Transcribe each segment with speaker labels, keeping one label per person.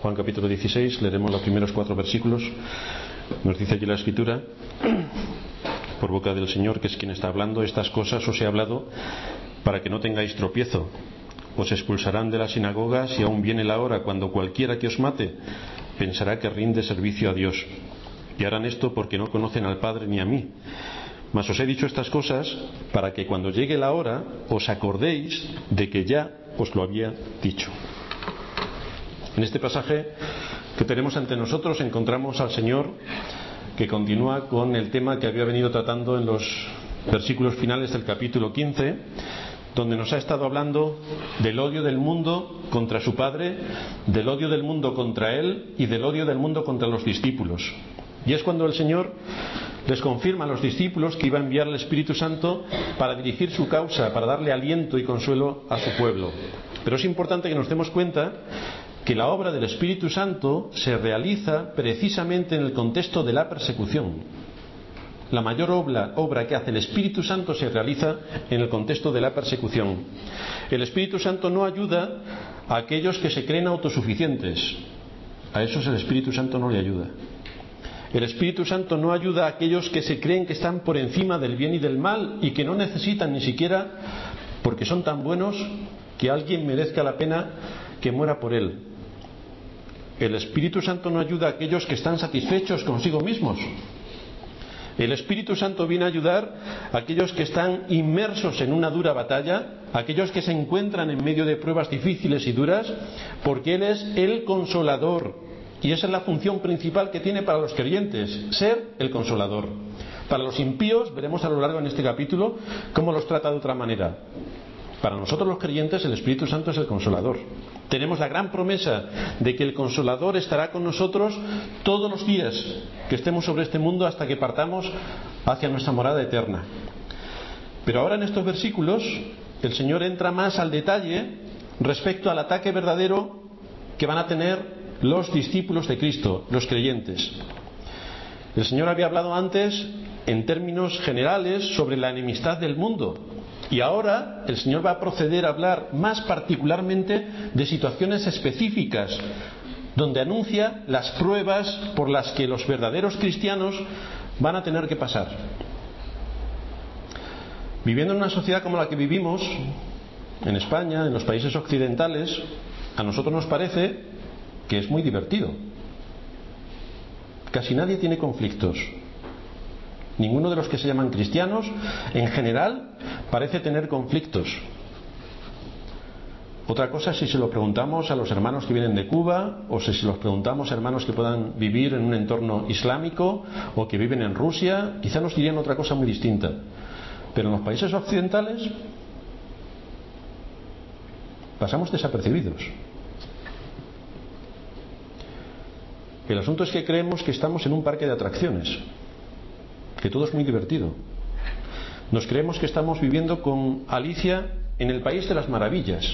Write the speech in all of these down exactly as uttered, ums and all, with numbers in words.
Speaker 1: Juan capítulo dieciséis, leeremos los primeros cuatro versículos. Nos dice aquí la Escritura, por boca del Señor, que es quien está hablando: estas cosas os he hablado para que no tengáis tropiezo. Os expulsarán de las sinagogas y aún viene la hora cuando cualquiera que os mate pensará que rinde servicio a Dios. Y harán esto porque no conocen al Padre ni a mí. Mas os he dicho estas cosas para que cuando llegue la hora os acordéis de que ya os lo había dicho. En este pasaje que tenemos ante nosotros encontramos al Señor que continúa con el tema que había venido tratando en los versículos finales del capítulo quince, donde nos ha estado hablando del odio del mundo contra su Padre, del odio del mundo contra Él y del odio del mundo contra los discípulos. Y es cuando el Señor les confirma a los discípulos que iba a enviar el Espíritu Santo para dirigir su causa, para darle aliento y consuelo a su pueblo. Pero es importante que nos demos cuenta que la obra del Espíritu Santo se realiza precisamente en el contexto de la persecución. La mayor obra, obra que hace el Espíritu Santo se realiza en el contexto de la persecución. El Espíritu Santo no ayuda a aquellos que se creen autosuficientes. A esos el Espíritu Santo no le ayuda. El Espíritu Santo no ayuda a aquellos que se creen que están por encima del bien y del mal y que no necesitan ni siquiera, porque son tan buenos, que alguien merezca la pena que muera por él. El Espíritu Santo no ayuda a aquellos que están satisfechos consigo mismos. El Espíritu Santo viene a ayudar a aquellos que están inmersos en una dura batalla, a aquellos que se encuentran en medio de pruebas difíciles y duras, porque Él es el Consolador. Y esa es la función principal que tiene para los creyentes, ser el Consolador. Para los impíos, veremos a lo largo en este capítulo cómo los trata de otra manera. Para nosotros los creyentes el Espíritu Santo es el Consolador. Tenemos la gran promesa de que el Consolador estará con nosotros todos los días que estemos sobre este mundo hasta que partamos hacia nuestra morada eterna. Pero ahora en estos versículos el Señor entra más al detalle respecto al ataque verdadero que van a tener los discípulos de Cristo, los creyentes. El Señor había hablado antes en términos generales sobre la enemistad del mundo. Y ahora el Señor va a proceder a hablar más particularmente de situaciones específicas, donde anuncia las pruebas por las que los verdaderos cristianos van a tener que pasar. Viviendo en una sociedad como la que vivimos, en España, en los países occidentales, a nosotros nos parece que es muy divertido. Casi nadie tiene conflictos. Ninguno de los que se llaman cristianos, en general, parece tener conflictos. Otra cosa es si se lo preguntamos a los hermanos que vienen de Cuba, o si se los preguntamos a hermanos que puedan vivir en un entorno islámico o que viven en Rusia, quizá nos dirían otra cosa muy distinta. Pero en los países occidentales pasamos desapercibidos. El asunto es que creemos que estamos en un parque de atracciones, que todo es muy divertido. Nos creemos que estamos viviendo con Alicia en el país de las maravillas.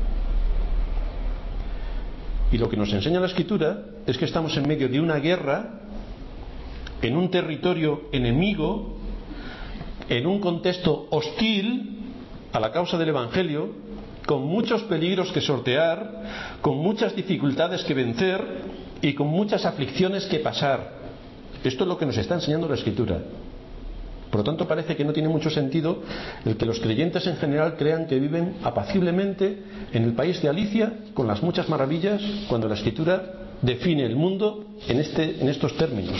Speaker 1: Y lo que nos enseña la Escritura es que estamos en medio de una guerra, en un territorio enemigo, en un contexto hostil a la causa del Evangelio, con muchos peligros que sortear, con muchas dificultades que vencer y con muchas aflicciones que pasar. Esto es lo que nos está enseñando la Escritura. Por lo tanto, parece que no tiene mucho sentido el que los creyentes en general crean que viven apaciblemente en el país de Alicia con las muchas maravillas, cuando la Escritura define el mundo en, este, en estos términos.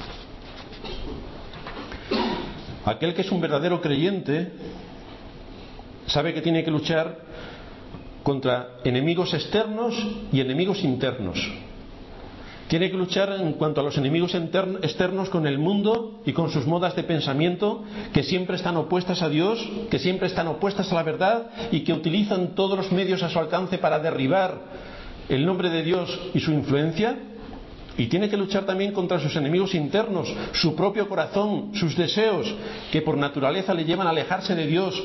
Speaker 1: Aquel que es un verdadero creyente sabe que tiene que luchar contra enemigos externos y enemigos internos. Tiene que luchar en cuanto a los enemigos externos con el mundo y con sus modas de pensamiento que siempre están opuestas a Dios, que siempre están opuestas a la verdad y que utilizan todos los medios a su alcance para derribar el nombre de Dios y su influencia. Y tiene que luchar también contra sus enemigos internos, su propio corazón, sus deseos, que por naturaleza le llevan a alejarse de Dios.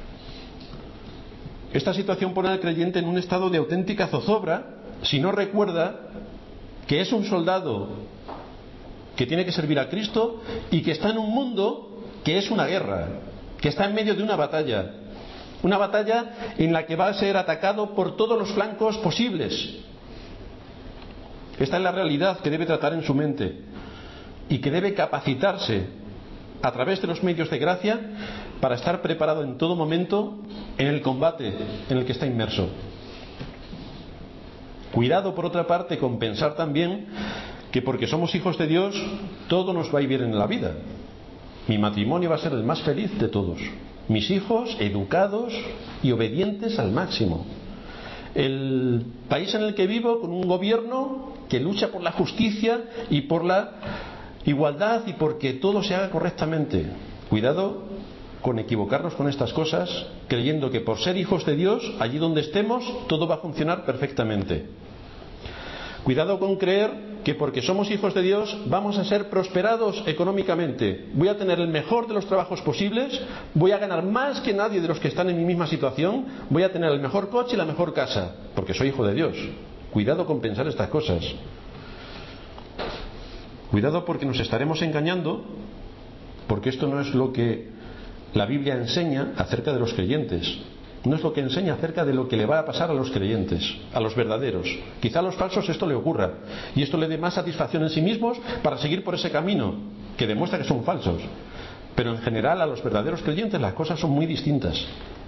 Speaker 1: Esta situación pone al creyente en un estado de auténtica zozobra si no recuerda que es un soldado que tiene que servir a Cristo y que está en un mundo que es una guerra, que está en medio de una batalla, una batalla en la que va a ser atacado por todos los flancos posibles. Esta es la realidad que debe tratar en su mente y que debe capacitarse a través de los medios de gracia para estar preparado en todo momento en el combate en el que está inmerso. Cuidado, por otra parte, con pensar también que porque somos hijos de Dios todo nos va a ir bien en la vida. Mi matrimonio va a ser el más feliz de todos, mis hijos educados y obedientes al máximo, el país en el que vivo con un gobierno que lucha por la justicia y por la igualdad y porque todo se haga correctamente. Cuidado con equivocarnos con estas cosas, creyendo que por ser hijos de Dios, allí donde estemos, todo va a funcionar perfectamente. Cuidado con creer que porque somos hijos de Dios vamos a ser prosperados económicamente. Voy a tener el mejor de los trabajos posibles, voy a ganar más que nadie de los que están en mi misma situación, voy a tener el mejor coche y la mejor casa, porque soy hijo de Dios. Cuidado con pensar estas cosas. Cuidado porque nos estaremos engañando, porque esto no es lo que la Biblia enseña acerca de los creyentes. No es lo que enseña acerca de lo que le va a pasar a los creyentes, a los verdaderos. Quizá a los falsos esto le ocurra y esto le dé más satisfacción en sí mismos para seguir por ese camino que demuestra que son falsos. Pero en general a los verdaderos creyentes las cosas son muy distintas.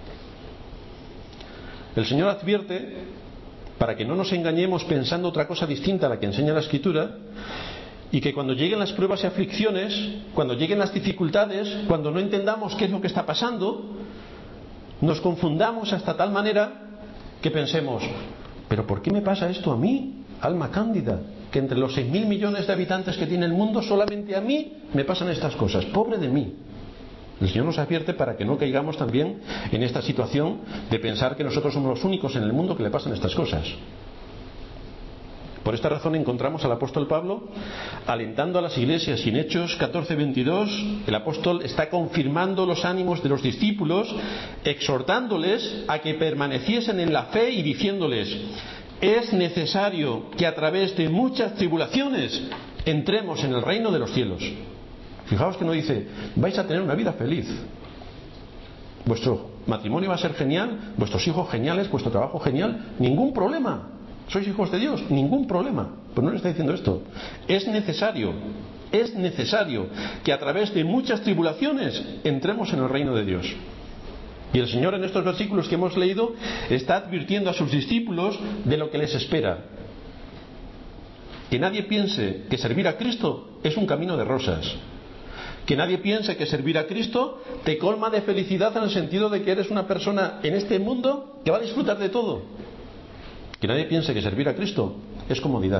Speaker 1: El Señor advierte, para que no nos engañemos pensando otra cosa distinta a la que enseña la Escritura, y que cuando lleguen las pruebas y aflicciones, cuando lleguen las dificultades, cuando no entendamos qué es lo que está pasando, nos confundamos hasta tal manera que pensemos, ¿pero por qué me pasa esto a mí, alma cándida? Que entre los seis mil millones de habitantes que tiene el mundo, solamente a mí me pasan estas cosas. Pobre de mí. El Señor nos advierte para que no caigamos también en esta situación de pensar que nosotros somos los únicos en el mundo que le pasan estas cosas. Por esta razón encontramos al apóstol Pablo alentando a las iglesias, y en Hechos catorce veintidós el apóstol está confirmando los ánimos de los discípulos, exhortándoles a que permaneciesen en la fe y diciéndoles: es necesario que a través de muchas tribulaciones entremos en el reino de los cielos. Fijaos que no dice vais a tener una vida feliz, vuestro matrimonio va a ser genial, vuestros hijos geniales, vuestro trabajo genial, ningún problema. ¿Sois hijos de Dios? Ningún problema. Pues no le está diciendo esto. Es necesario, es necesario que a través de muchas tribulaciones entremos en el reino de Dios. Y el Señor en estos versículos que hemos leído está advirtiendo a sus discípulos de lo que les espera. Que nadie piense que servir a Cristo es un camino de rosas. Que nadie piense que servir a Cristo te colma de felicidad en el sentido de que eres una persona en este mundo que va a disfrutar de todo. Que nadie piense que servir a Cristo es comodidad.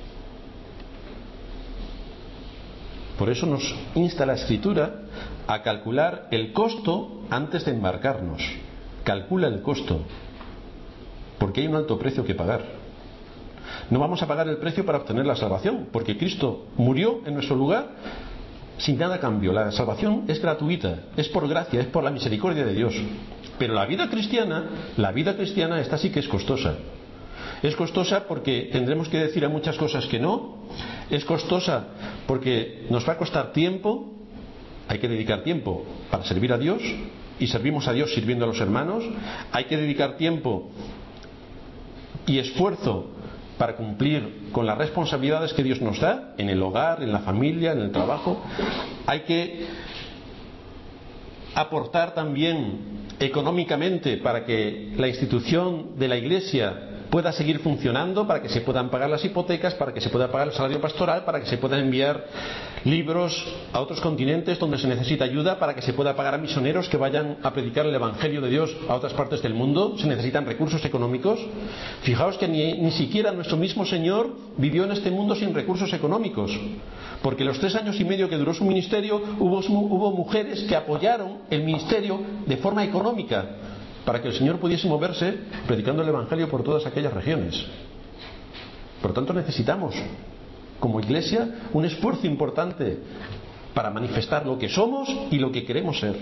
Speaker 1: Por eso nos insta la Escritura a calcular el costo antes de embarcarnos. Calcula el costo, porque hay un alto precio que pagar. No vamos a pagar el precio para obtener la salvación, porque Cristo murió en nuestro lugar sin nada a cambio. La salvación es gratuita, es por gracia, es por la misericordia de Dios. Pero la vida cristiana, la vida cristiana esta sí que es costosa. Es costosa porque tendremos que decir a muchas cosas que no. Es costosa porque nos va a costar tiempo. Hay que dedicar tiempo para servir a Dios, y servimos a Dios sirviendo a los hermanos. Hay que dedicar tiempo y esfuerzo para cumplir con las responsabilidades que Dios nos da en el hogar, en la familia, en el trabajo. Hay que aportar también económicamente para que la institución de la Iglesia pueda seguir funcionando, para que se puedan pagar las hipotecas, para que se pueda pagar el salario pastoral, para que se puedan enviar libros a otros continentes donde se necesita ayuda, para que se pueda pagar a misioneros que vayan a predicar el Evangelio de Dios a otras partes del mundo. Se necesitan recursos económicos. Fijaos que ni, ni siquiera nuestro mismo Señor vivió en este mundo sin recursos económicos, porque los tres años y medio que duró su ministerio hubo, hubo mujeres que apoyaron el ministerio de forma económica para que el Señor pudiese moverse predicando el Evangelio por todas aquellas regiones. Por lo tanto, necesitamos como Iglesia un esfuerzo importante para manifestar lo que somos y lo que queremos ser.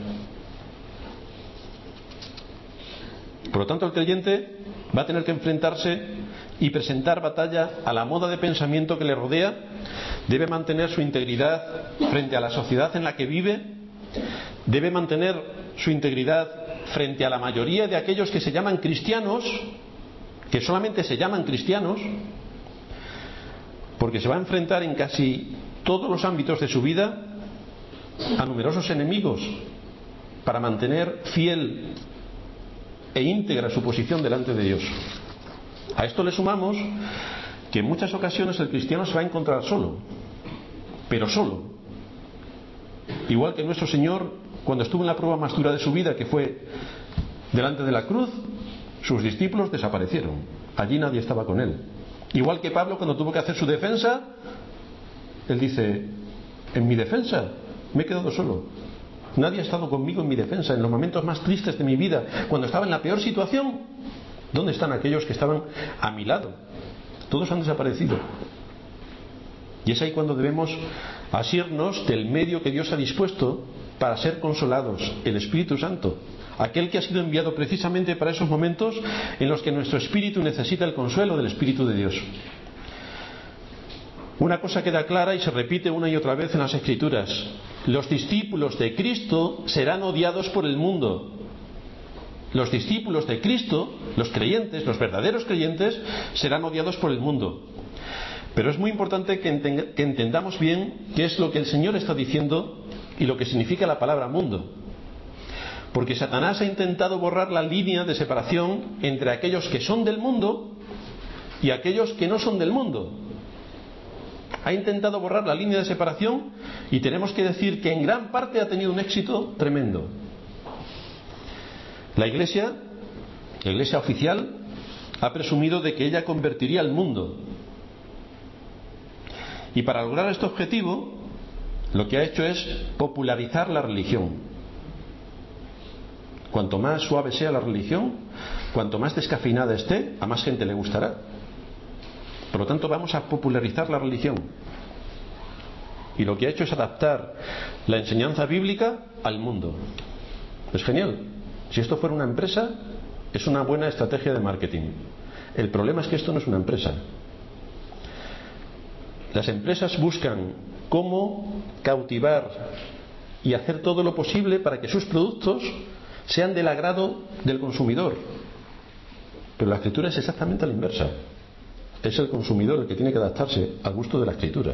Speaker 1: Por lo tanto, el creyente va a tener que enfrentarse y presentar batalla a la moda de pensamiento que le rodea. Debe mantener su integridad frente a la sociedad en la que vive. Debe mantener su integridad frente a la mayoría de aquellos que se llaman cristianos, que solamente se llaman cristianos. porque se va a enfrentar en casi todos los ámbitos de su vida a numerosos enemigos para mantener fiel e íntegra su posición delante de Dios. A esto le sumamos que en muchas ocasiones el cristiano se va a encontrar solo, pero solo. Igual que nuestro Señor, cuando estuvo en la prueba más dura de su vida, que fue delante de la cruz, sus discípulos desaparecieron. Allí nadie estaba con él. Igual que Pablo, cuando tuvo que hacer su defensa, él dice: en mi defensa me he quedado solo. Nadie ha estado conmigo en mi defensa, en los momentos más tristes de mi vida, cuando estaba en la peor situación. ¿Dónde están aquellos que estaban a mi lado? Todos han desaparecido. Y es ahí cuando debemos asirnos del medio que Dios ha dispuesto para ser consolados, el Espíritu Santo, aquel que ha sido enviado precisamente para esos momentos en los que nuestro espíritu necesita el consuelo del Espíritu de Dios. Una cosa queda clara y se repite una y otra vez en las Escrituras: los discípulos de Cristo serán odiados por el mundo. Los discípulos de Cristo, los creyentes, los verdaderos creyentes, serán odiados por el mundo. Pero es muy importante que, enten- que entendamos bien qué es lo que el Señor está diciendo y lo que significa la palabra mundo. Porque Satanás ha intentado borrar la línea de separación entre aquellos que son del mundo y aquellos que no son del mundo. Ha intentado borrar la línea de separación y tenemos que decir que en gran parte ha tenido un éxito tremendo. La Iglesia, la Iglesia oficial, ha presumido de que ella convertiría al mundo. Y para lograr este objetivo, lo que ha hecho es popularizar la religión. Cuanto más suave sea la religión, cuanto más descafeinada esté, a más gente le gustará. Por lo tanto, vamos a popularizar la religión. Y lo que ha hecho es adaptar la enseñanza bíblica al mundo. Es genial. Si esto fuera una empresa, es una buena estrategia de marketing. El problema es que esto no es una empresa. Las empresas buscan cómo cautivar y hacer todo lo posible para que sus productos sean del agrado del consumidor. Pero la Escritura es exactamente a la inversa. Es el consumidor el que tiene que adaptarse al gusto de la Escritura.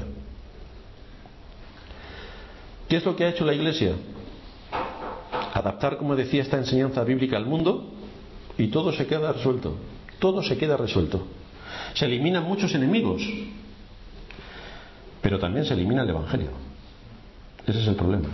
Speaker 1: ¿Qué es lo que ha hecho la Iglesia? Adaptar, como decía, esta enseñanza bíblica al mundo, y todo se queda resuelto. Todo se queda resuelto. Se eliminan muchos enemigos, pero también se elimina el Evangelio. Ese es el problema.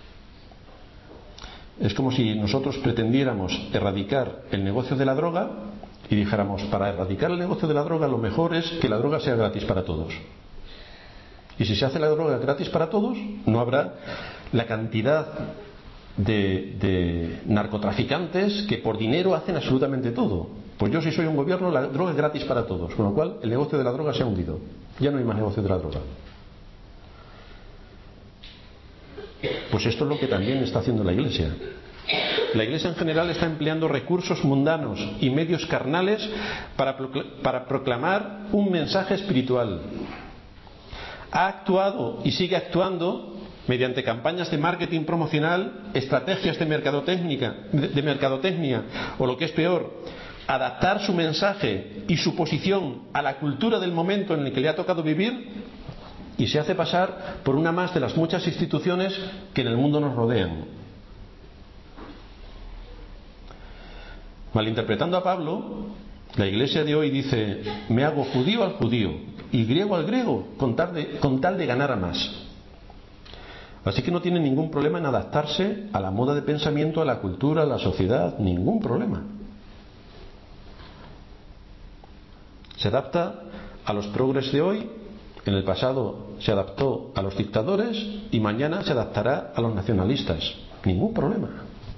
Speaker 1: Es como si nosotros pretendiéramos erradicar el negocio de la droga y dijéramos: para erradicar el negocio de la droga lo mejor es que la droga sea gratis para todos. Y si se hace la droga gratis para todos, no habrá la cantidad de, de narcotraficantes que por dinero hacen absolutamente todo. Pues yo, si soy un gobierno, la droga es gratis para todos, con lo cual el negocio de la droga se ha hundido. Ya no hay más negocio de la droga. Pues esto es lo que también está haciendo la Iglesia. La Iglesia en general está empleando recursos mundanos y medios carnales para, para proclamar un mensaje espiritual. Ha actuado y sigue actuando mediante campañas de marketing promocional, estrategias de mercadotecnia, de mercadotecnia, o lo que es peor, adaptar su mensaje y su posición a la cultura del momento en el que le ha tocado vivir, y se hace pasar por una más de las muchas instituciones que en el mundo nos rodean. Malinterpretando a Pablo, la Iglesia de hoy dice: me hago judío al judío y griego al griego con tal de, con tal de ganar a más. Así que no tiene ningún problema en adaptarse a la moda de pensamiento, a la cultura, a la sociedad, ningún problema. Se adapta a los progres de hoy. En el pasado se adaptó a los dictadores y mañana se adaptará a los nacionalistas. Ningún problema.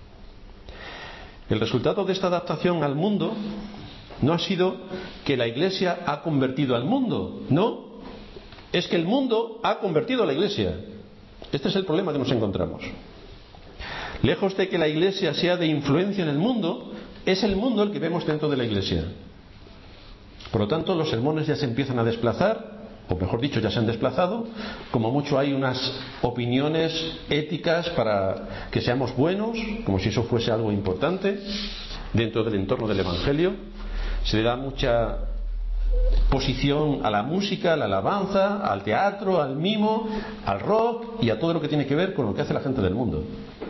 Speaker 1: El resultado de esta adaptación al mundo no ha sido que la Iglesia ha convertido al mundo, no, es que el mundo ha convertido a la Iglesia. Este es el problema que nos encontramos. Lejos de que la Iglesia sea de influencia en el mundo, es el mundo el que vemos dentro de la Iglesia. Por lo tanto, los sermones ya se empiezan a desplazar, o mejor dicho, ya se han desplazado. Como mucho hay unas opiniones éticas para que seamos buenos, como si eso fuese algo importante dentro del entorno del Evangelio. Se le da mucha posición a la música, a la alabanza, al teatro, al mimo, al rock y a todo lo que tiene que ver con lo que hace la gente del mundo.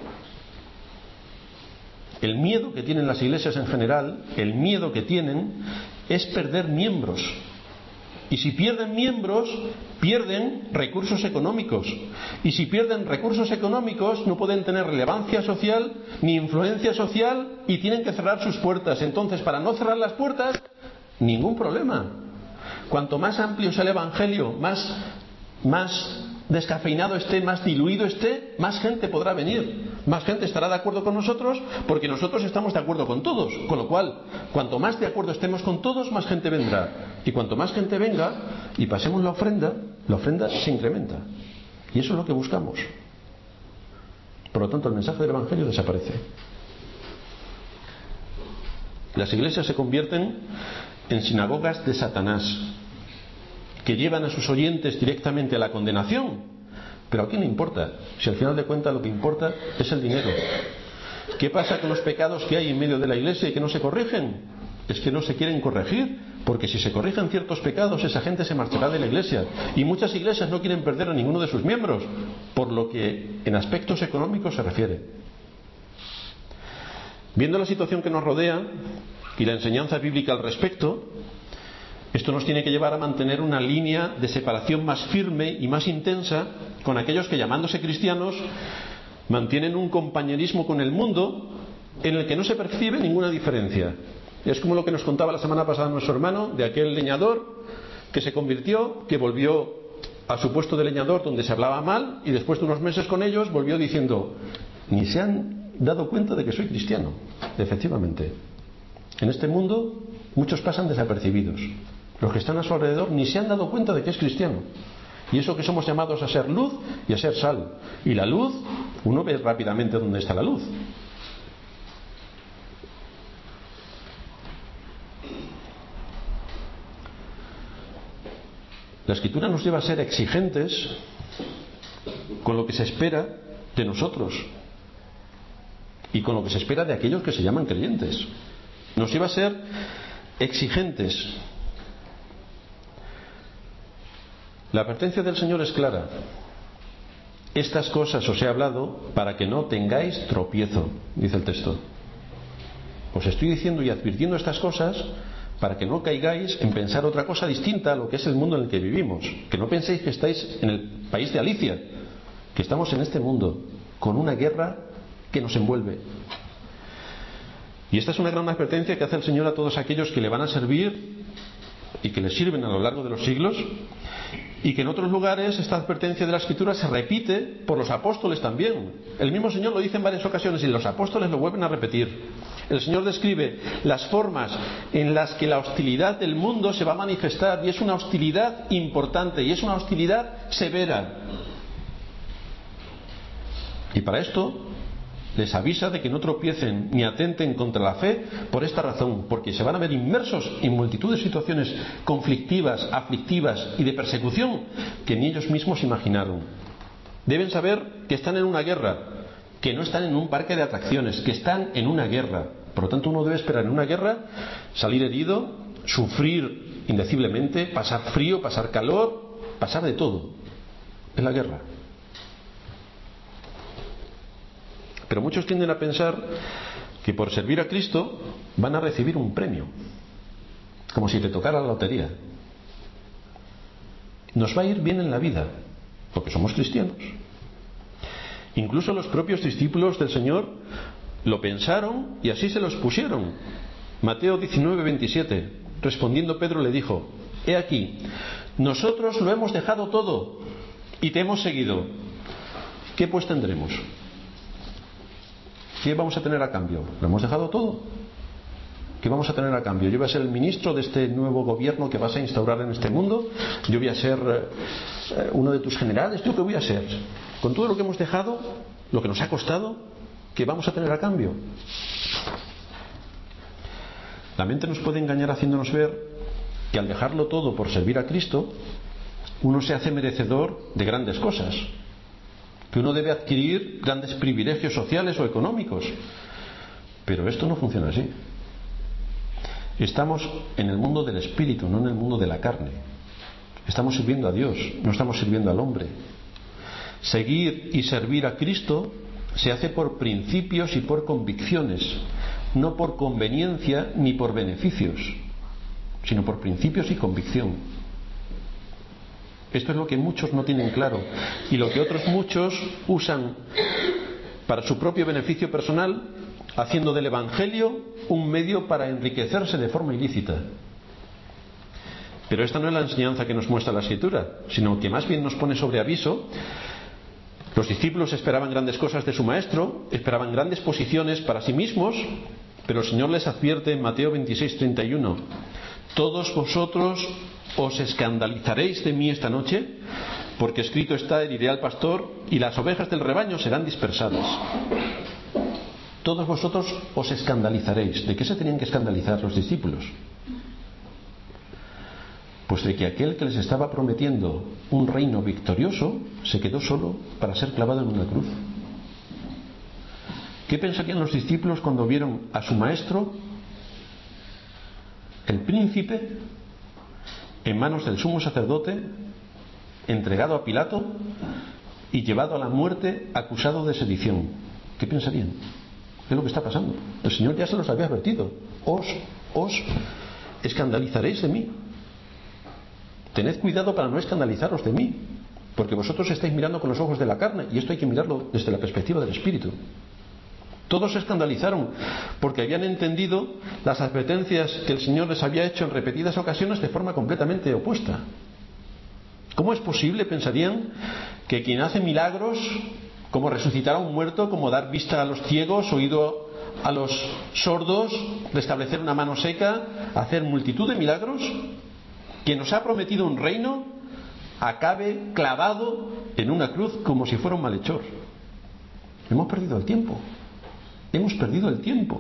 Speaker 1: El miedo que tienen las iglesias en general, el miedo que tienen es perder miembros. Y si pierden miembros, pierden recursos económicos. Y si pierden recursos económicos, no pueden tener relevancia social ni influencia social y tienen que cerrar sus puertas. Entonces, para no cerrar las puertas, ningún problema. Cuanto más amplio sea el Evangelio, más, más descafeinado esté, más diluido esté, más gente podrá venir. Más gente estará de acuerdo con nosotros porque nosotros estamos de acuerdo con todos. Con lo cual, cuanto más de acuerdo estemos con todos, más gente vendrá. Y cuanto más gente venga y pasemos la ofrenda, la ofrenda se incrementa. Y eso es lo que buscamos. Por lo tanto, el mensaje del Evangelio desaparece. Las iglesias se convierten en sinagogas de Satanás, que llevan a sus oyentes directamente a la condenación. Pero ¿a quién le importa? Si al final de cuentas lo que importa es el dinero. ¿Qué pasa con los pecados que hay en medio de la iglesia y que no se corrigen? Es que no se quieren corregir, porque si se corrigen ciertos pecados, esa gente se marchará de la iglesia. Y muchas iglesias no quieren perder a ninguno de sus miembros, por lo que en aspectos económicos se refiere. Viendo la situación que nos rodea y la enseñanza bíblica al respecto, esto nos tiene que llevar a mantener una línea de separación más firme y más intensa con aquellos que, llamándose cristianos, mantienen un compañerismo con el mundo en el que no se percibe ninguna diferencia. Es como lo que nos contaba la semana pasada nuestro hermano de aquel leñador que se convirtió, que volvió a su puesto de leñador donde se hablaba mal, y después de unos meses con ellos volvió diciendo: ni se han dado cuenta de que soy cristiano. Efectivamente, en este mundo muchos pasan desapercibidos. Los que están a su alrededor ni se han dado cuenta de que es cristiano. Y eso que somos llamados a ser luz y a ser sal. Y la luz, uno ve rápidamente dónde está la luz. La Escritura nos lleva a ser exigentes con lo que se espera de nosotros y con lo que se espera de aquellos que se llaman creyentes. Nos lleva a ser exigentes. La advertencia del Señor es clara: estas cosas os he hablado para que no tengáis tropiezo, dice el texto. Os estoy diciendo y advirtiendo estas cosas para que no caigáis en pensar otra cosa distinta a lo que es el mundo en el que vivimos. Que no penséis que estáis en el país de Alicia, que estamos en este mundo con una guerra que nos envuelve. Y esta es una gran advertencia que hace el Señor a todos aquellos que le van a servir y que le sirven a lo largo de los siglos, y que en otros lugares esta advertencia de la Escritura se repite por los apóstoles también. El mismo Señor lo dice en varias ocasiones y los apóstoles lo vuelven a repetir. El Señor describe las formas en las que la hostilidad del mundo se va a manifestar, y es una hostilidad importante y es una hostilidad severa. Y para esto les avisa de que no tropiecen ni atenten contra la fe por esta razón, porque se van a ver inmersos en multitud de situaciones conflictivas, aflictivas y de persecución que ni ellos mismos imaginaron. Deben saber que están en una guerra, que no están en un parque de atracciones, que están en una guerra. Por lo tanto, uno debe esperar en una guerra salir herido, sufrir indeciblemente, pasar frío, pasar calor, pasar de todo. Es la guerra. Pero muchos tienden a pensar que por servir a Cristo van a recibir un premio, como si te tocara la lotería. Nos va a ir bien en la vida, porque somos cristianos. Incluso los propios discípulos del Señor lo pensaron y así se los pusieron. Mateo diecinueve, veintisiete. Respondiendo Pedro le dijo: he aquí, nosotros lo hemos dejado todo y te hemos seguido. ¿Qué pues tendremos? ¿Qué vamos a tener a cambio? ¿Lo hemos dejado todo? ¿Qué vamos a tener a cambio? Yo voy a ser el ministro de este nuevo gobierno que vas a instaurar en este mundo. Yo voy a ser eh, uno de tus generales. ¿Yo qué voy a ser? Con todo lo que hemos dejado, lo que nos ha costado, ¿qué vamos a tener a cambio? La mente nos puede engañar haciéndonos ver que al dejarlo todo por servir a Cristo, uno se hace merecedor de grandes cosas, que uno debe adquirir grandes privilegios sociales o económicos. Pero esto no funciona así. Estamos en el mundo del espíritu, no en el mundo de la carne. Estamos sirviendo a Dios, no estamos sirviendo al hombre. Seguir y servir a Cristo se hace por principios y por convicciones, no por conveniencia ni por beneficios, sino por principios y convicción. Esto es lo que muchos no tienen claro y lo que otros muchos usan para su propio beneficio personal, haciendo del Evangelio un medio para enriquecerse de forma ilícita. Pero esta no es la enseñanza que nos muestra la Escritura, sino que más bien nos pone sobre aviso. Los discípulos esperaban grandes cosas de su maestro, esperaban grandes posiciones para sí mismos, pero el Señor les advierte en Mateo veintiséis, treinta y uno: todos vosotros os escandalizaréis de mí esta noche, porque escrito está: heriré al pastor y las ovejas del rebaño serán dispersadas. Todos vosotros os escandalizaréis. ¿De qué se tenían que escandalizar los discípulos? Pues de que aquel que les estaba prometiendo un reino victorioso se quedó solo para ser clavado en una cruz. ¿Qué pensarían los discípulos cuando vieron a su maestro, el príncipe, en manos del sumo sacerdote, entregado a Pilato y llevado a la muerte acusado de sedición? ¿Qué pensarían? ¿Qué es lo que está pasando? El Señor ya se los había advertido. Os, os escandalizaréis de mí. Tened cuidado para no escandalizaros de mí, porque vosotros estáis mirando con los ojos de la carne y esto hay que mirarlo desde la perspectiva del Espíritu. Todos se escandalizaron porque habían entendido las advertencias que el Señor les había hecho en repetidas ocasiones de forma completamente opuesta. ¿Cómo es posible, pensarían, que quien hace milagros, como resucitar a un muerto, como dar vista a los ciegos, oído a los sordos, restablecer una mano seca, hacer multitud de milagros, quien nos ha prometido un reino, acabe clavado en una cruz como si fuera un malhechor? Hemos perdido el tiempo. Hemos perdido el tiempo.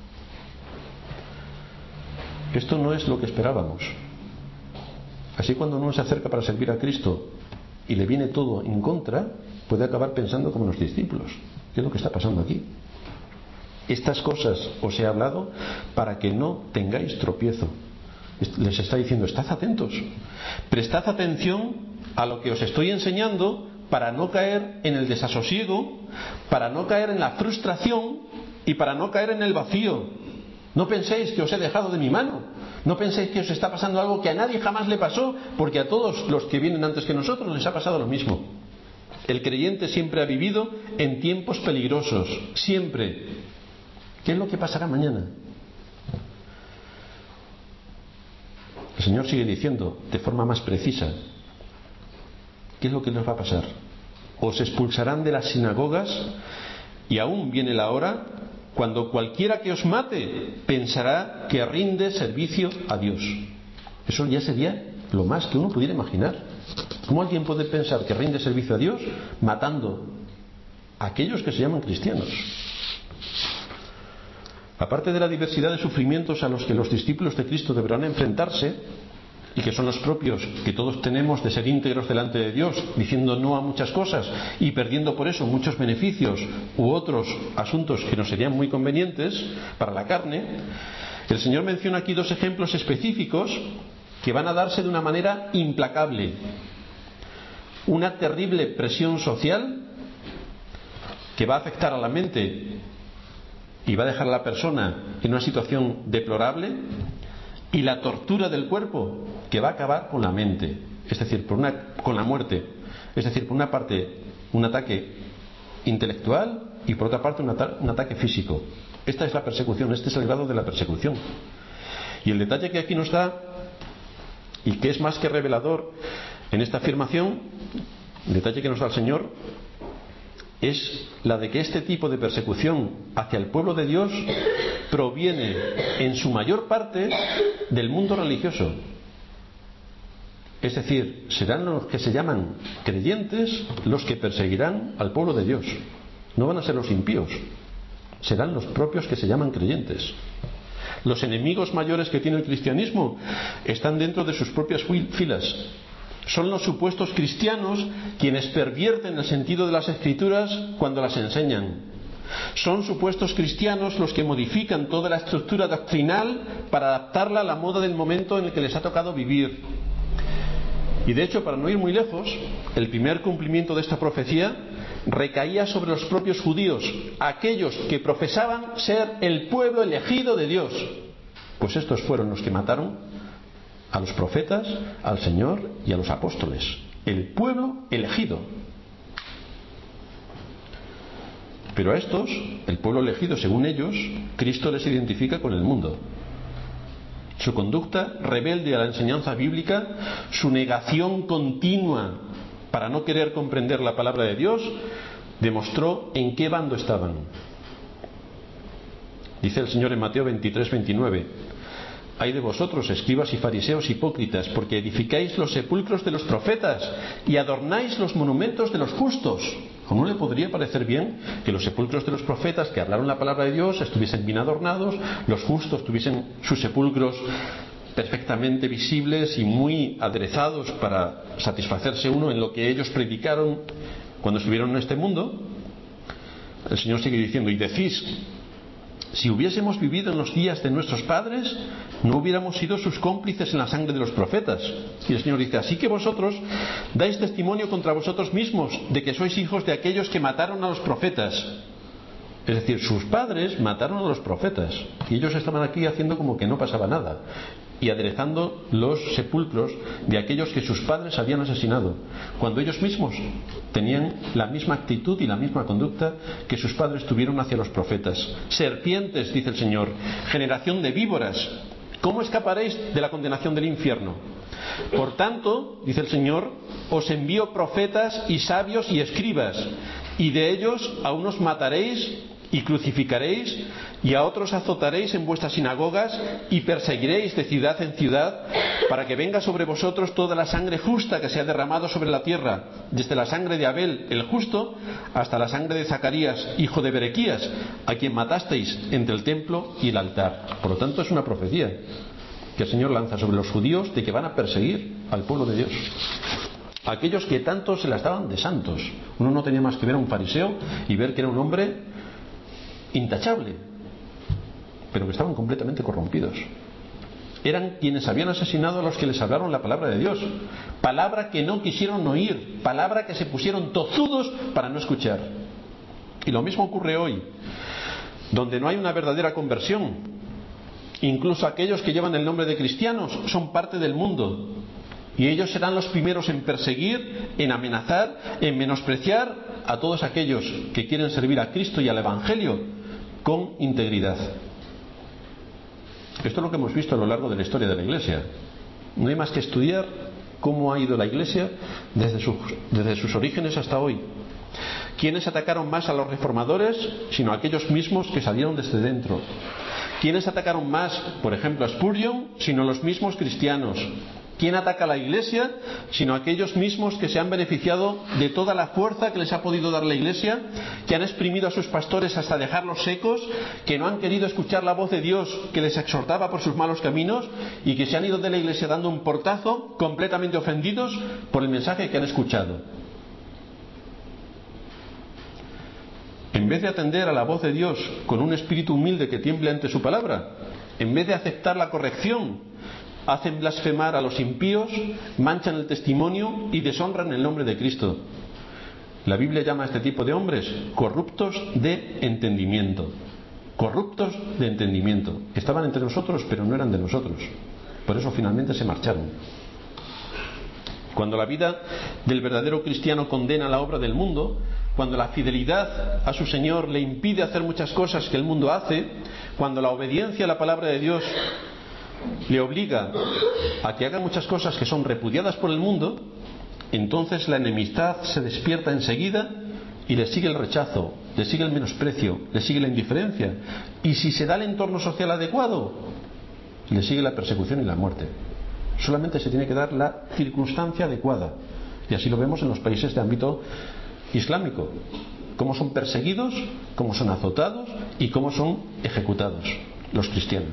Speaker 1: Esto no es lo que esperábamos. Así, cuando uno se acerca para servir a Cristo y le viene todo en contra, puede acabar pensando como los discípulos. ¿Qué es lo que está pasando aquí? Estas cosas os he hablado para que no tengáis tropiezo. Les está diciendo: estad atentos, prestad atención a lo que os estoy enseñando, para no caer en el desasosiego, para no caer en la frustración y para no caer en el vacío. No penséis que os he dejado de mi mano, no penséis que os está pasando algo que a nadie jamás le pasó, porque a todos los que vienen antes que nosotros les ha pasado lo mismo. El creyente siempre ha vivido en tiempos peligrosos, siempre. ¿Qué es lo que pasará mañana? El Señor sigue diciendo de forma más precisa: ¿qué es lo que les va a pasar? Os expulsarán de las sinagogas, y aún viene la hora cuando cualquiera que os mate pensará que rinde servicio a Dios. Eso ya sería lo más que uno pudiera imaginar. ¿Cómo alguien puede pensar que rinde servicio a Dios matando a aquellos que se llaman cristianos? Aparte de la diversidad de sufrimientos a los que los discípulos de Cristo deberán enfrentarse, y que son los propios que todos tenemos de ser íntegros delante de Dios, diciendo no a muchas cosas y perdiendo por eso muchos beneficios u otros asuntos que nos serían muy convenientes para la carne, el Señor menciona aquí dos ejemplos específicos que van a darse de una manera implacable. Una terrible presión social que va a afectar a la mente y va a dejar a la persona en una situación deplorable, y la tortura del cuerpo que va a acabar con la mente, es decir, por una, con la muerte, es decir, por una parte un ataque intelectual y por otra parte un, ata- un ataque físico. Esta es la persecución, este es el grado de la persecución. Y el detalle que aquí nos da, y que es más que revelador en esta afirmación, el detalle que nos da el Señor, es la de que este tipo de persecución hacia el pueblo de Dios proviene en su mayor parte del mundo religioso. Es decir, serán los que se llaman creyentes los que perseguirán al pueblo de Dios. No van a ser los impíos, serán los propios que se llaman creyentes. Los enemigos mayores que tiene el cristianismo están dentro de sus propias filas. Son los supuestos cristianos quienes pervierten el sentido de las Escrituras cuando las enseñan. Son supuestos cristianos los que modifican toda la estructura doctrinal para adaptarla a la moda del momento en el que les ha tocado vivir. Y de hecho, para no ir muy lejos, el primer cumplimiento de esta profecía recaía sobre los propios judíos, aquellos que profesaban ser el pueblo elegido de Dios. Pues estos fueron los que mataron a los profetas, al Señor y a los apóstoles. El pueblo elegido. Pero a estos, el pueblo elegido según ellos, Cristo les identifica con el mundo. Su conducta rebelde a la enseñanza bíblica, su negación continua para no querer comprender la palabra de Dios, demostró en qué bando estaban. Dice el Señor en Mateo veintitrés, veintinueve: Ay de vosotros, escribas y fariseos hipócritas, porque edificáis los sepulcros de los profetas y adornáis los monumentos de los justos. ¿A uno le podría parecer bien que los sepulcros de los profetas que hablaron la palabra de Dios estuviesen bien adornados, los justos tuviesen sus sepulcros perfectamente visibles y muy aderezados para satisfacerse uno en lo que ellos predicaron cuando estuvieron en este mundo? El Señor sigue diciendo: y decís, si hubiésemos vivido en los días de nuestros padres, no hubiéramos sido sus cómplices en la sangre de los profetas. Y el Señor dice: así que vosotros dais testimonio contra vosotros mismos de que sois hijos de aquellos que mataron a los profetas. Es decir, sus padres mataron a los profetas y ellos estaban aquí haciendo como que no pasaba nada y aderezando los sepulcros de aquellos que sus padres habían asesinado, cuando ellos mismos tenían la misma actitud y la misma conducta que sus padres tuvieron hacia los profetas. Serpientes, dice el Señor, generación de víboras, ¿cómo escaparéis de la condenación del infierno? Por tanto, dice el Señor, os envío profetas y sabios y escribas, y de ellos a unos mataréis y crucificaréis, y a otros azotaréis en vuestras sinagogas y perseguiréis de ciudad en ciudad, para que venga sobre vosotros toda la sangre justa que se ha derramado sobre la tierra, desde la sangre de Abel el justo hasta la sangre de Zacarías hijo de Berequías, a quien matasteis entre el templo y el altar. Por lo tanto, es una profecía que el Señor lanza sobre los judíos de que van a perseguir al pueblo de Dios, aquellos que tanto se las daban de santos. Uno no tenía más que ver a un fariseo y ver que era un hombre intachable, pero que estaban completamente corrompidos. Eran quienes habían asesinado a los que les hablaron la palabra de Dios, palabra que no quisieron oír, palabra que se pusieron tozudos para no escuchar. Y lo mismo ocurre hoy, donde no hay una verdadera conversión. Incluso aquellos que llevan el nombre de cristianos son parte del mundo, y ellos serán los primeros en perseguir, en amenazar, en menospreciar a todos aquellos que quieren servir a Cristo y al Evangelio con integridad. Esto es lo que hemos visto a lo largo de la historia de la Iglesia. No hay más que estudiar cómo ha ido la Iglesia desde sus, desde sus orígenes hasta hoy. ¿Quiénes atacaron más a los reformadores sino aquellos mismos que salieron desde dentro? ¿Quiénes atacaron más, por ejemplo, a Spurgeon sino los mismos cristianos? ¿Quién ataca a la Iglesia sino aquellos mismos que se han beneficiado de toda la fuerza que les ha podido dar la Iglesia, que han exprimido a sus pastores hasta dejarlos secos, que no han querido escuchar la voz de Dios que les exhortaba por sus malos caminos y que se han ido de la Iglesia dando un portazo, completamente ofendidos por el mensaje que han escuchado? En vez de atender a la voz de Dios con un espíritu humilde que tiemble ante su palabra, en vez de aceptar la corrección, hacen blasfemar a los impíos, manchan el testimonio y deshonran el nombre de Cristo. La Biblia llama a este tipo de hombres corruptos de entendimiento. Corruptos de entendimiento. Estaban entre nosotros, pero no eran de nosotros. Por eso finalmente se marcharon. Cuando la vida del verdadero cristiano condena la obra del mundo, cuando la fidelidad a su Señor le impide hacer muchas cosas que el mundo hace, cuando la obediencia a la palabra de Dios le obliga a que haga muchas cosas que son repudiadas por el mundo, entonces la enemistad se despierta enseguida y le sigue el rechazo, le sigue el menosprecio, le sigue la indiferencia, y si se da el entorno social adecuado, le sigue la persecución y la muerte. Solamente se tiene que dar la circunstancia adecuada, y así lo vemos en los países de ámbito islámico, cómo son perseguidos, cómo son azotados y cómo son ejecutados los cristianos.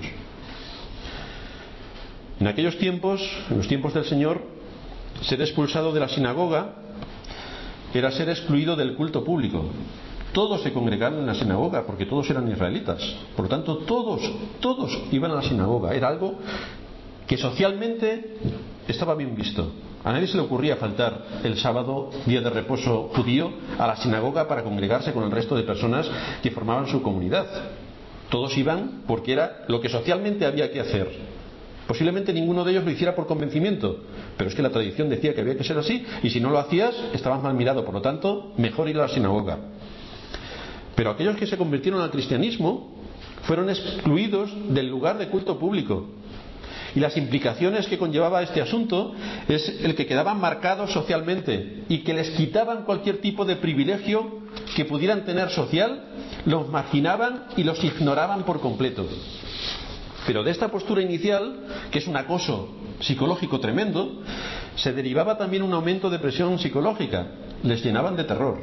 Speaker 1: En aquellos tiempos, en los tiempos del Señor, ser expulsado de la sinagoga era ser excluido del culto público. todos se congregaban en la sinagoga porque todos eran israelitas. Por lo tanto, todos, todos iban a la sinagoga. Era algo que socialmente estaba bien visto. A nadie se le ocurría faltar el sábado, día de reposo judío, a la sinagoga para congregarse con el resto de personas que formaban su comunidad. Todos iban porque era lo que socialmente había que hacer. Posiblemente ninguno de ellos lo hiciera por convencimiento, pero es que la tradición decía que había que ser así, y si no lo hacías estabas mal mirado. Por lo tanto, mejor ir a la sinagoga. Pero aquellos que se convirtieron al cristianismo fueron excluidos del lugar de culto público. Y las implicaciones que conllevaba este asunto es el que quedaban marcados socialmente y que les quitaban cualquier tipo de privilegio que pudieran tener social, los marginaban y los ignoraban por completo. Pero de esta postura inicial, que es un acoso psicológico tremendo, se derivaba también un aumento de presión psicológica. Les llenaban de terror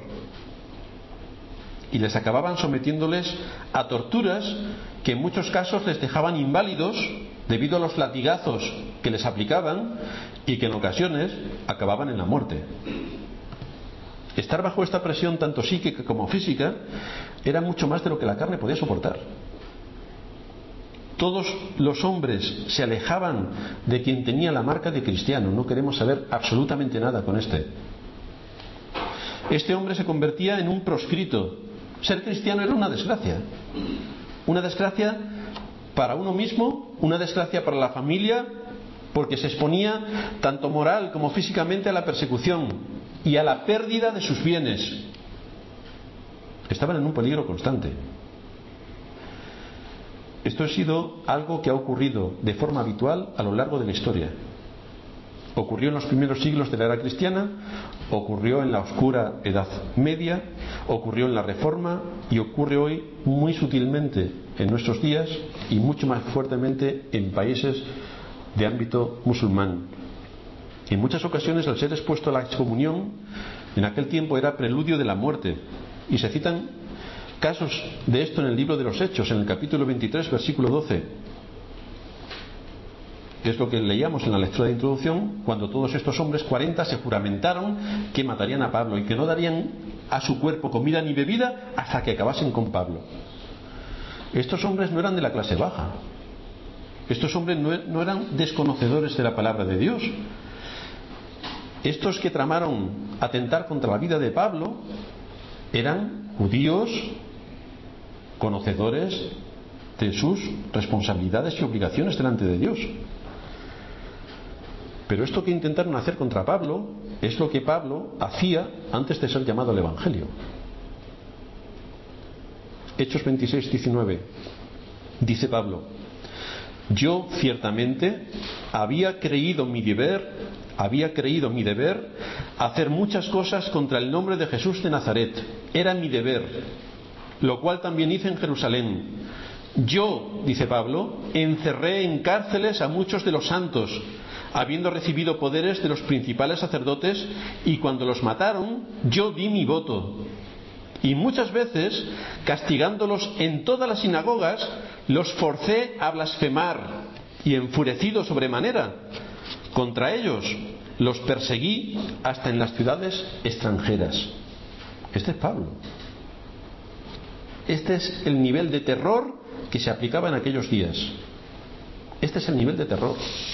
Speaker 1: y les acababan sometiéndoles a torturas que en muchos casos les dejaban inválidos debido a los latigazos que les aplicaban y que en ocasiones acababan en la muerte. Estar bajo esta presión tanto psíquica como física era mucho más de lo que la carne podía soportar. Todos los hombres se alejaban de quien tenía la marca de cristiano. No queremos saber absolutamente nada con este. Este hombre se convertía en un proscrito. Ser cristiano era una desgracia. Una desgracia para uno mismo, una desgracia para la familia, porque se exponía tanto moral como físicamente a la persecución y a la pérdida de sus bienes. Estaban en un peligro constante. Esto ha sido algo que ha ocurrido de forma habitual a lo largo de la historia. Ocurrió en los primeros siglos de la era cristiana, ocurrió en la oscura Edad Media, ocurrió en la Reforma y ocurre hoy muy sutilmente en nuestros días y mucho más fuertemente en países de ámbito musulmán. En muchas ocasiones, al ser expuesto a la excomunión, en aquel tiempo era preludio de la muerte, y se citan casos de esto en el libro de los Hechos, en el capítulo veintitrés, versículo doce, que es lo que leíamos en la lectura de introducción, cuando todos estos hombres, cuarenta, se juramentaron que matarían a Pablo y que no darían a su cuerpo comida ni bebida hasta que acabasen con Pablo. Estos hombres no eran de la clase baja. Estos hombres no eran desconocedores de la palabra de Dios. Estos que tramaron atentar contra la vida de Pablo eran judíos conocedores de sus responsabilidades y obligaciones delante de Dios. Pero esto que intentaron hacer contra Pablo es lo que Pablo hacía antes de ser llamado al Evangelio. Hechos veintiséis, diecinueve. Dice Pablo: yo ciertamente había creído mi deber, había creído mi deber hacer muchas cosas contra el nombre de Jesús de Nazaret. Era mi deber, lo cual también hice en Jerusalén. Yo, dice Pablo, encerré en cárceles a muchos de los santos, habiendo recibido poderes de los principales sacerdotes, y cuando los mataron, yo di mi voto. Y muchas veces, castigándolos en todas las sinagogas, los forcé a blasfemar, y enfurecido sobremanera contra ellos, los perseguí hasta en las ciudades extranjeras. Este es Pablo. Este es el nivel de terror que se aplicaba en aquellos días. Este es el nivel de terror.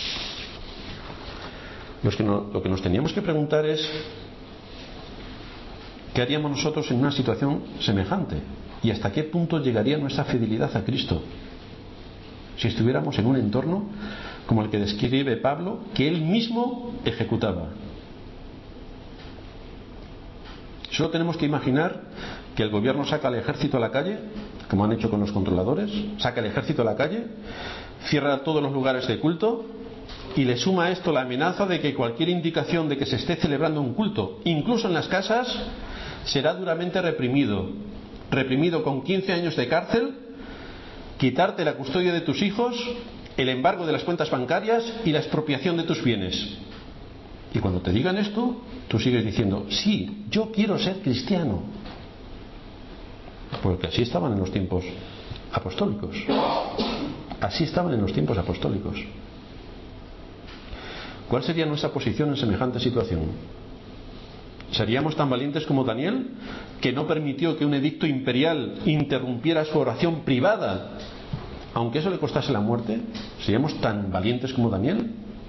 Speaker 1: Los que no, lo que nos teníamos que preguntar es: ¿qué haríamos nosotros en una situación semejante? ¿Y hasta qué punto llegaría nuestra fidelidad a Cristo si estuviéramos en un entorno como el que describe Pablo, que él mismo ejecutaba? Solo tenemos que imaginar que el gobierno saca al ejército a la calle, como han hecho con los controladores, saca el ejército a la calle, cierra todos los lugares de culto y le suma a esto la amenaza de que cualquier indicación de que se esté celebrando un culto, incluso en las casas, será duramente reprimido. Reprimido con quince años de cárcel, quitarte la custodia de tus hijos, el embargo de las cuentas bancarias y la expropiación de tus bienes. Y cuando te digan esto, tú sigues diciendo: sí, yo quiero ser cristiano. Porque así estaban en los tiempos apostólicos. Así estaban en los tiempos apostólicos. ¿Cuál sería nuestra posición en semejante situación? ¿Seríamos tan valientes como Daniel, que no permitió que un edicto imperial interrumpiera su oración privada, aunque eso le costase la muerte? ¿Seríamos tan valientes como Daniel?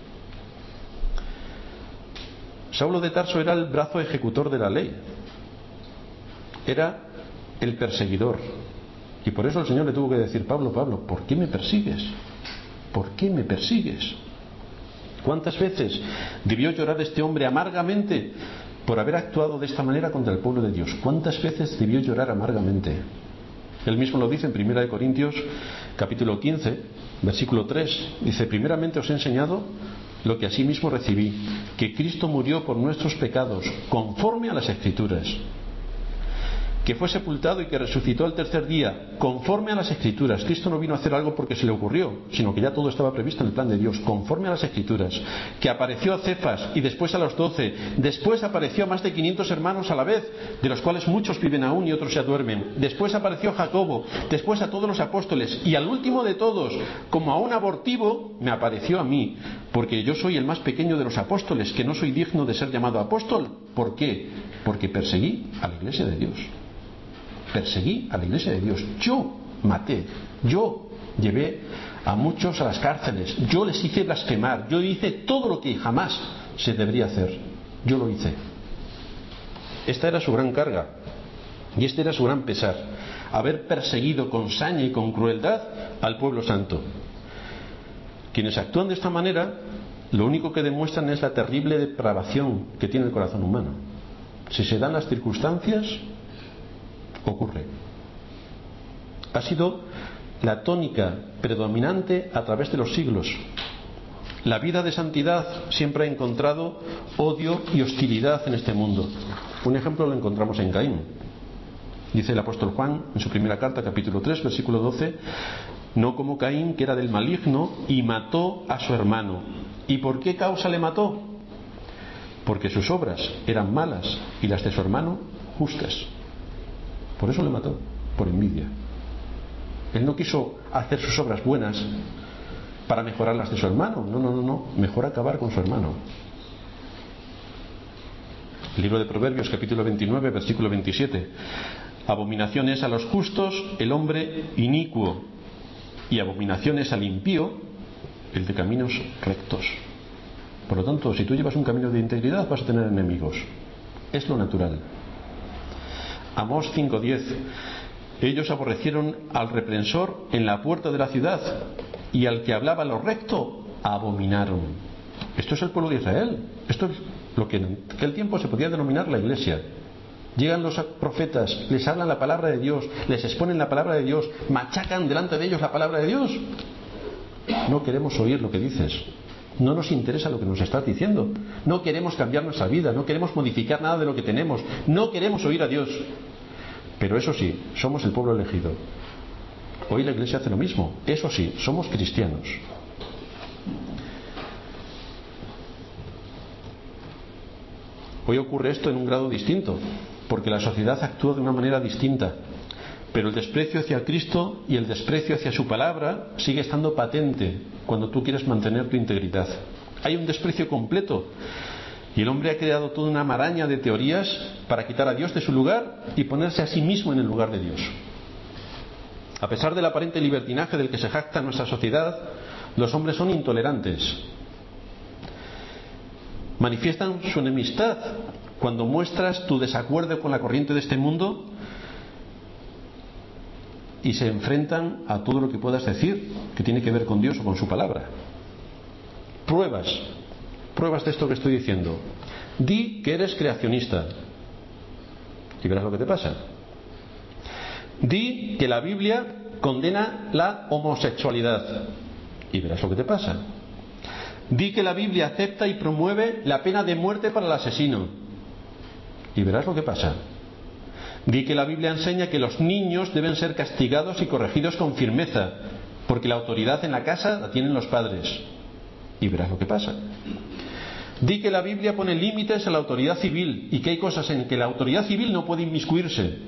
Speaker 1: Saulo de Tarso era el brazo ejecutor de la ley, era el perseguidor, y por eso el Señor le tuvo que decir: Pablo, Pablo, ¿por qué me persigues? ¿Por qué me persigues? ¿Cuántas veces debió llorar este hombre amargamente por haber actuado de esta manera contra el pueblo de Dios? ¿Cuántas veces debió llorar amargamente? Él mismo lo dice en primera de Corintios capítulo quince, versículo tres. Dice: primeramente os he enseñado lo que asimismo recibí, que Cristo murió por nuestros pecados conforme a las Escrituras, que fue sepultado y que resucitó al tercer día conforme a las Escrituras. Cristo no vino a hacer algo porque se le ocurrió, sino que ya todo estaba previsto en el plan de Dios, conforme a las Escrituras. Que apareció a Cefas y después a los doce, después apareció a más de quinientos hermanos a la vez, de los cuales muchos viven aún y otros ya duermen. Después apareció a Jacobo, después a todos los apóstoles, y al último de todos, como a un abortivo, me apareció a mí, porque yo soy el más pequeño de los apóstoles, que no soy digno de ser llamado apóstol. ¿Por qué? Porque perseguí a la iglesia de Dios. Perseguí a la iglesia de Dios. Yo maté, yo llevé a muchos a las cárceles, yo les hice blasfemar, yo hice todo lo que jamás se debería hacer. Yo lo hice. Esta era su gran carga y este era su gran pesar: haber perseguido con saña y con crueldad al pueblo santo. Quienes actúan de esta manera, lo único que demuestran es la terrible depravación que tiene el corazón humano. Si se dan las circunstancias, ocurre. Ha sido la tónica predominante a través de los siglos. La vida de santidad siempre ha encontrado odio y hostilidad en este mundo. Un ejemplo lo encontramos en Caín. Dice el apóstol Juan en su primera carta, capítulo tres, versículo doce: no como Caín, que era del maligno y mató a su hermano. ¿Y por qué causa le mató? Porque sus obras eran malas y las de su hermano justas. Por eso le mató, por envidia. Él no quiso hacer sus obras buenas para mejorar las de su hermano. No, no, no, no. Mejor acabar con su hermano. El libro de Proverbios, capítulo veintinueve, versículo veintisiete: abominación es a los justos el hombre inicuo, y abominación es al impío el de caminos rectos. Por lo tanto, si tú llevas un camino de integridad, vas a tener enemigos. Es lo natural. Amós cinco diez: ellos aborrecieron al reprensor en la puerta de la ciudad, y al que hablaba lo recto abominaron. Esto es el pueblo de Israel. Esto es lo que en aquel tiempo se podía denominar la iglesia. Llegan los profetas, les hablan la palabra de Dios, les exponen la palabra de Dios, machacan delante de ellos la palabra de Dios. No queremos oír lo que dices. No nos interesa lo que nos estás diciendo. No queremos cambiar nuestra vida, no queremos modificar nada de lo que tenemos, no queremos oír a Dios. Pero eso sí, somos el pueblo elegido. Hoy la iglesia hace lo mismo. Eso sí, somos cristianos. Hoy ocurre esto en un grado distinto, porque la sociedad actúa de una manera distinta, pero el desprecio hacia Cristo y el desprecio hacia su palabra sigue estando patente cuando tú quieres mantener tu integridad. Hay un desprecio completo, y el hombre ha creado toda una maraña de teorías para quitar a Dios de su lugar y ponerse a sí mismo en el lugar de Dios. A pesar del aparente libertinaje del que se jacta nuestra sociedad, los hombres son intolerantes. Manifiestan su enemistad cuando muestras tu desacuerdo con la corriente de este mundo, y se enfrentan a todo lo que puedas decir que tiene que ver con Dios o con su palabra. Pruebas, pruebas de esto que estoy diciendo. Di que eres creacionista y verás lo que te pasa. Di que la Biblia condena la homosexualidad y verás lo que te pasa. Di que la Biblia acepta y promueve la pena de muerte para el asesino y verás lo que pasa. Di que la Biblia enseña que los niños deben ser castigados y corregidos con firmeza, porque la autoridad en la casa la tienen los padres y verás lo que pasa. Di que la Biblia pone límites a la autoridad civil y que hay cosas en que la autoridad civil no puede inmiscuirse.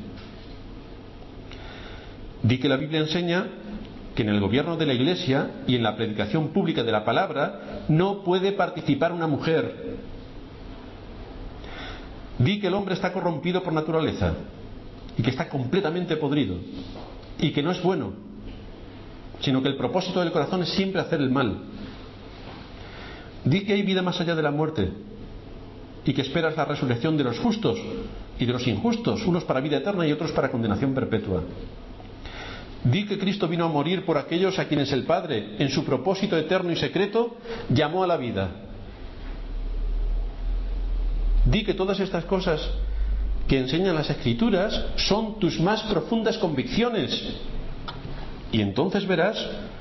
Speaker 1: Di que la Biblia enseña que en el gobierno de la Iglesia y en la predicación pública de la palabra no puede participar una mujer. Di que el hombre está corrompido por naturaleza y que está completamente podrido y que no es bueno, sino que el propósito del corazón es siempre hacer el mal. Di que hay vida más allá de la muerte y que esperas la resurrección de los justos y de los injustos, unos para vida eterna y otros para condenación perpetua. Di que Cristo vino a morir por aquellos a quienes el Padre, en su propósito eterno y secreto, llamó a la vida. Di que todas estas cosas que enseñan las Escrituras son tus más profundas convicciones. Y entonces verás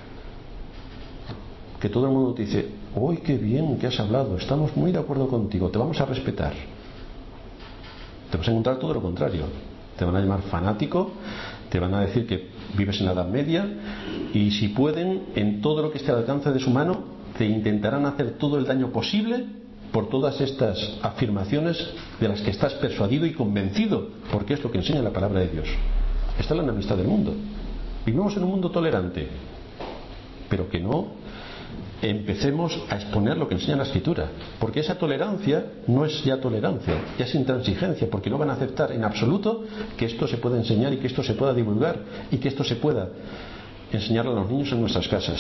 Speaker 1: que todo el mundo te dice: ¡uy, qué bien que has hablado! Estamos muy de acuerdo contigo, te vamos a respetar. Te vas a encontrar todo lo contrario. Te van a llamar fanático, te van a decir que vives en la Edad Media, y si pueden, en todo lo que esté al alcance de su mano, te intentarán hacer todo el daño posible por todas estas afirmaciones de las que estás persuadido y convencido, porque es lo que enseña la palabra de Dios. Esta es la enemistad del mundo. Vivimos en un mundo tolerante, pero que no empecemos a exponer lo que enseña la Escritura, porque esa tolerancia no es ya tolerancia, ya es intransigencia, porque no van a aceptar en absoluto que esto se pueda enseñar y que esto se pueda divulgar y que esto se pueda enseñar a los niños en nuestras casas.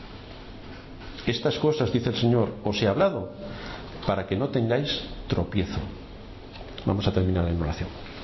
Speaker 1: Estas cosas, dice el Señor, os he hablado para que no tengáis tropiezo. Vamos a terminar en oración.